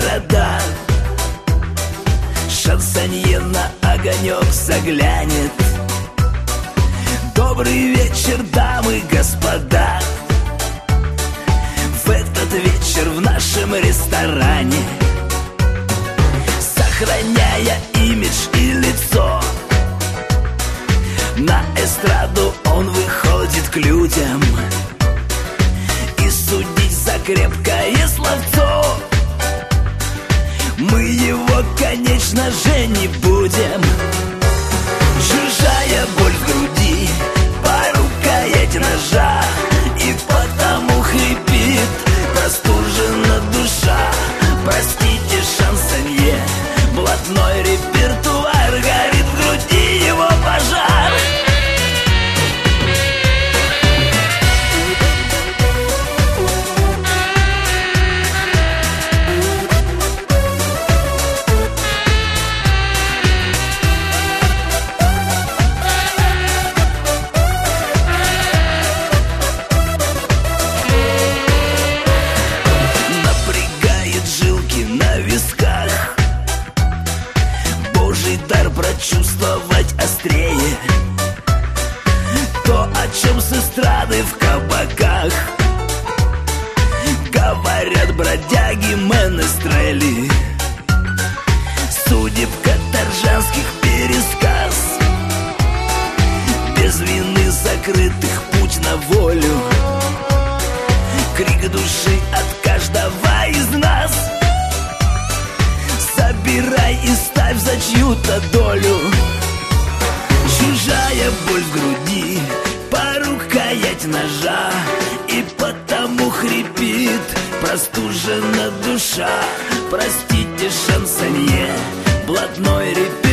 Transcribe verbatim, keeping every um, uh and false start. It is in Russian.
города. Шансонье на огонек заглянет. Добрый вечер, дамы и господа. В этот вечер в нашем ресторане, сохраняя имидж и лицо, на эстраду он выходит к людям. И судить за крепкое словцо мы его, конечно же, не будем. Чужая боль в груди по рукоять ножа, и потому хрипит простужена душа. Простите, шансонье, блатной репертуар, горит в груди его пожар. Прочувствовать острее то, о чем с эстрады в кабаках говорят бродяги менестрели. Судеб каторжанских пересказ, без вины закрытых путь на волю, крик души от каждого из нас. Собирай и ставь за чью-то долю. Чужая боль в груди по рукоять ножа, и потому хрипит простужена душа. Простите, шансонье, блатной репертуар.